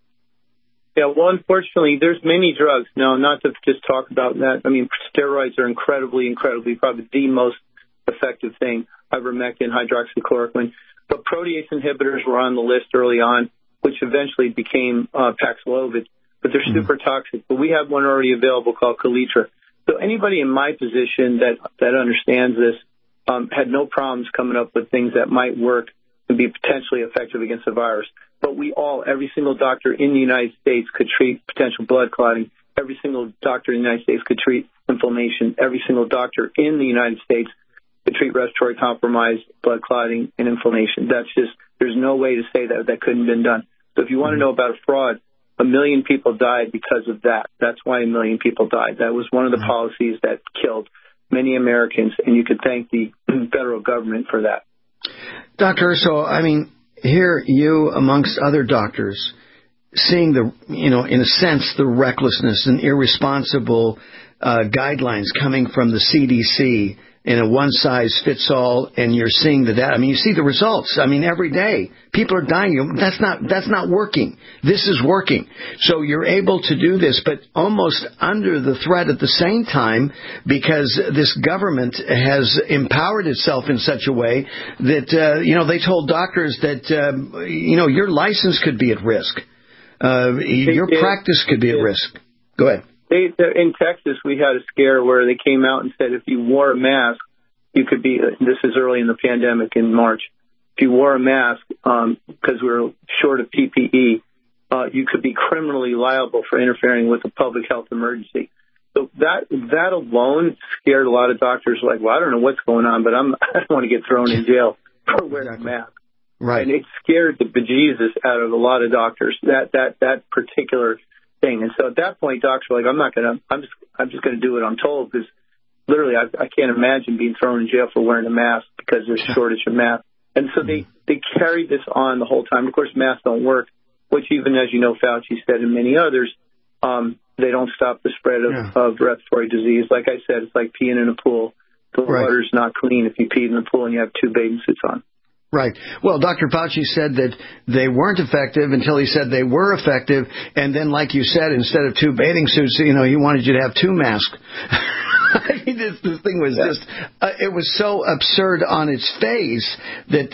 Yeah, well, unfortunately, there's many drugs. No, not to just talk about that. I mean, steroids are incredibly, probably the most effective thing. Ivermectin, hydroxychloroquine. But protease inhibitors were on the list early on, which eventually became Paxlovid. But they're super toxic. But we have one already available called Kaletra. So anybody in my position that understands this had no problems coming up with things that might work and be potentially effective against the virus. But every single doctor in the United States could treat potential blood clotting. Every single doctor in the United States could treat inflammation. Every single doctor in the United States could treat respiratory compromise, blood clotting, and inflammation. There's no way to say that couldn't have been done. So if you want to know about a fraud, 1 million people died because of that. That's why 1 million people died. That was one of the policies that killed many Americans, and you could thank the federal government for that. Doctor, so, I mean, here you, amongst other doctors, seeing in a sense, the recklessness and irresponsible guidelines coming from the CDC in a one-size-fits-all, and you're seeing the data. I mean, you see the results. I mean, every day people are dying. That's not working. This is working. So you're able to do this, but almost under the threat at the same time, because this government has empowered itself in such a way that they told doctors that your license could be at risk, your practice could be at risk. Go ahead. In Texas, we had a scare where they came out and said if you wore a mask, you could be, this is early in the pandemic in March, if you wore a mask because we were short of PPE, you could be criminally liable for interfering with a public health emergency. So that alone scared a lot of doctors, like, well, I don't know what's going on, but I don't want to get thrown in jail for wearing a mask. Right. And it scared the bejesus out of a lot of doctors, that particular thing. And so at that point, doctors were like, I'm just going to do what I'm told, because literally I can't imagine being thrown in jail for wearing a mask because there's a shortage of masks. And so they carried this on the whole time. Of course, masks don't work, which even as you know, Fauci said and many others, they don't stop the spread of respiratory disease. Like I said, it's like peeing in a pool. The water's not clean if you pee in the pool and you have 2 bathing suits on. Right. Well, Dr. Fauci said that they weren't effective until he said they were effective. And then, like you said, instead of 2 bathing suits, he wanted you to have 2 masks. I mean, this thing was just, it was so absurd on its face that,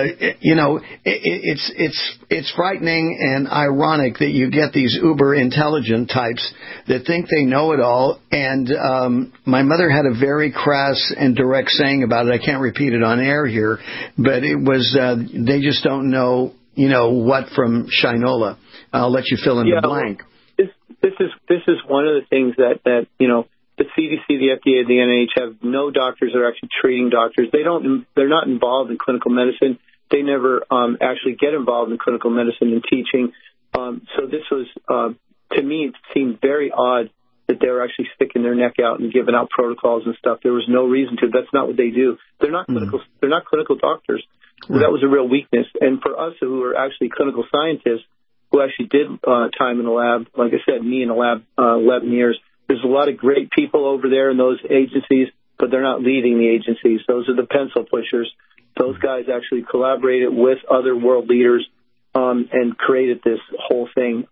it's frightening and ironic that you get these uber intelligent types that think they know it all. And my mother had a very crass and direct saying about it. I can't repeat it on air here, but it was, they just don't know, what from Shinola. I'll let you fill in the blank. This is one of the things that the CDC, the FDA, the NIH have no doctors that are actually treating doctors. They're not involved in clinical medicine. They never actually get involved in clinical medicine and teaching. So this was, to me, it seemed very odd that they were actually sticking their neck out and giving out protocols and stuff. There was no reason to. That's not what they do. They're not clinical. They're not clinical doctors. So that was a real weakness. And for us who are actually clinical scientists, who actually did time in the lab, like I said, me in the lab 11 years. There's a lot of great people over there in those agencies, but they're not leading the agencies. Those are the pencil pushers. Those guys actually collaborated with other world leaders and created this whole thing.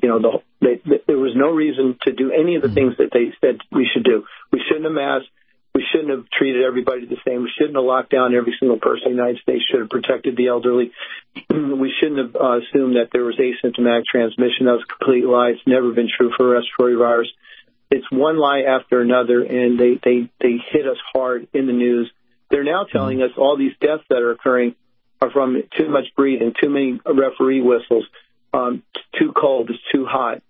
There was no reason to do any of the things that they said we should do. We shouldn't have masked. We shouldn't have treated everybody the same. We shouldn't have locked down every single person in the United States. Should have protected the elderly. We shouldn't have assumed that there was asymptomatic transmission. That was a complete lie. It's never been true for a respiratory virus. It's one lie after another, and they hit us hard in the news. They're now telling us all these deaths that are occurring are from too much breathing, too many referee whistles, too cold, it's too hot.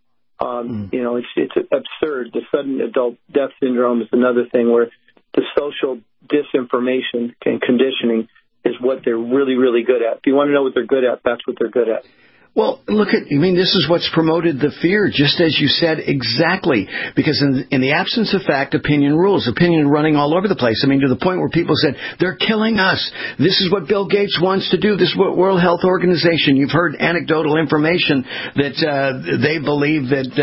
You know, it's absurd. The sudden adult death syndrome is another thing where the social disinformation and conditioning is what they're really, really good at. If you want to know what they're good at, that's what they're good at. Well, this is what's promoted the fear, just as you said, exactly. Because in the absence of fact, opinion rules. Opinion running all over the place. I mean, to the point where people said, they're killing us. This is what Bill Gates wants to do. This is what World Health Organization. You've heard anecdotal information that they believe that,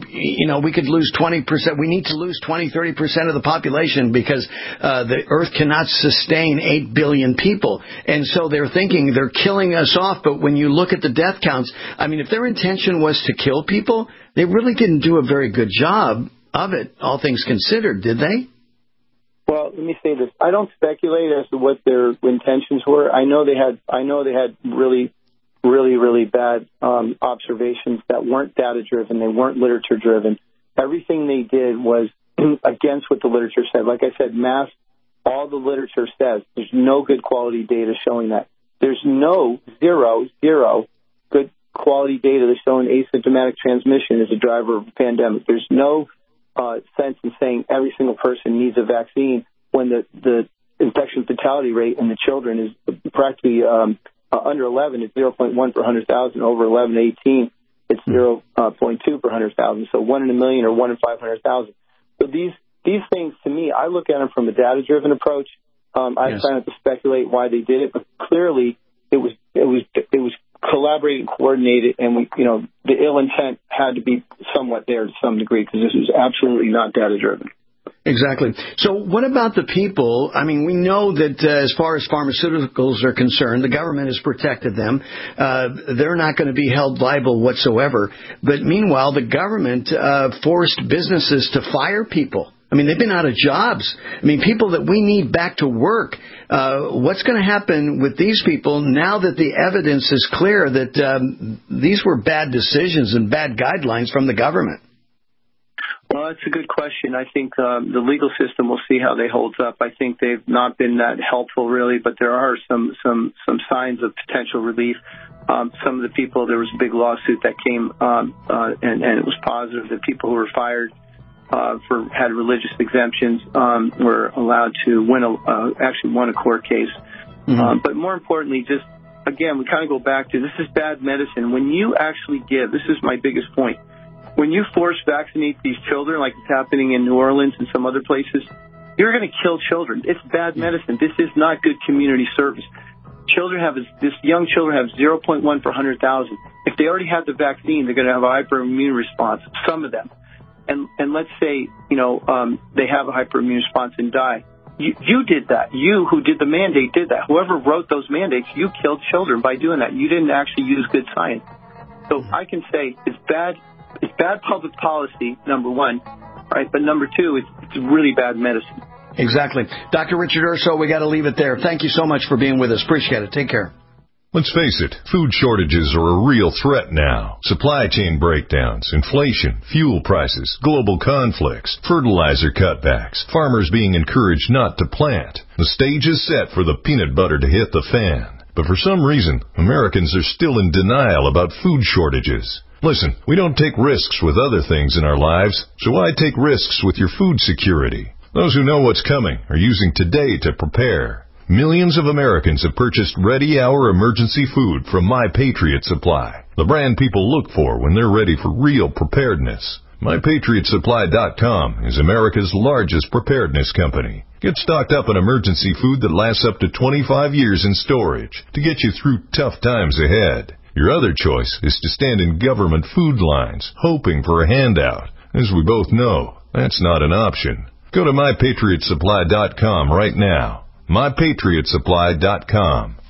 we could lose 20%. We need to lose 20, 30% of the population because the Earth cannot sustain 8 billion people. And so they're thinking they're killing us off. But when you look at the death counts, I mean, if their intention was to kill people, they really didn't do a very good job of it, all things considered, did they? Well, let me say this. I don't speculate as to what their intentions were. I know they had really, really, really bad observations that weren't data-driven. They weren't literature-driven. Everything they did was against what the literature said. Like I said, all the literature says. There's no good quality data showing that. There's zero good quality data that's showing asymptomatic transmission is a driver of a pandemic. There's no sense in saying every single person needs a vaccine when the infection fatality rate in the children is practically under 11. It's 0.1 per 100,000. Over 11 to 18, it's 0.2 per 100,000. So 1 in a million or 1 in 500,000. So these things, to me, I look at them from a data-driven approach. I try not to speculate why they did it, but clearly it was collaborated, coordinated, and the ill intent had to be somewhat there to some degree because this was absolutely not data-driven. Exactly. So what about the people? I mean, we know that as far as pharmaceuticals are concerned, the government has protected them. They're not going to be held liable whatsoever. But meanwhile, the government forced businesses to fire people. I mean, they've been out of jobs. I mean, people that we need back to work. What's going to happen with these people now that the evidence is clear that these were bad decisions and bad guidelines from the government? Well, that's a good question. I think the legal system, will see how they hold up. I think they've not been that helpful, really, but there are some signs of potential relief. Some of the people, there was a big lawsuit that came, and it was positive that people who were fired had religious exemptions were allowed to actually won a court case. But more importantly, just again, we kind of go back to this is bad medicine. When you actually give, this is my biggest point. When you force vaccinate these children, like it's happening in New Orleans and some other places, you're going to kill children. It's bad medicine. This is not good community service. Young children have 0.1 per 100,000. If they already have the vaccine, they're going to have a hyperimmune response. Some of them. And let's say, they have a hyperimmune response and die. You did that. You who did the mandate did that. Whoever wrote those mandates, you killed children by doing that. You didn't actually use good science. So I can say it's bad public policy, number one, right? But number two, it's really bad medicine. Exactly. Dr. Richard Urso, we got to leave it there. Thank you so much for being with us. Appreciate it. Take care. Let's face it, food shortages are a real threat now. Supply chain breakdowns, inflation, fuel prices, global conflicts, fertilizer cutbacks, farmers being encouraged not to plant. The stage is set for the peanut butter to hit the fan. But for some reason, Americans are still in denial about food shortages. Listen, we don't take risks with other things in our lives, so why take risks with your food security? Those who know what's coming are using today to prepare. Millions of Americans have purchased Ready Hour emergency food from My Patriot Supply, the brand people look for when they're ready for real preparedness. MyPatriotSupply.com is America's largest preparedness company. Get stocked up on emergency food that lasts up to 25 years in storage to get you through tough times ahead. Your other choice is to stand in government food lines, hoping for a handout. As we both know, that's not an option. Go to MyPatriotSupply.com right now. MyPatriotSupply.com.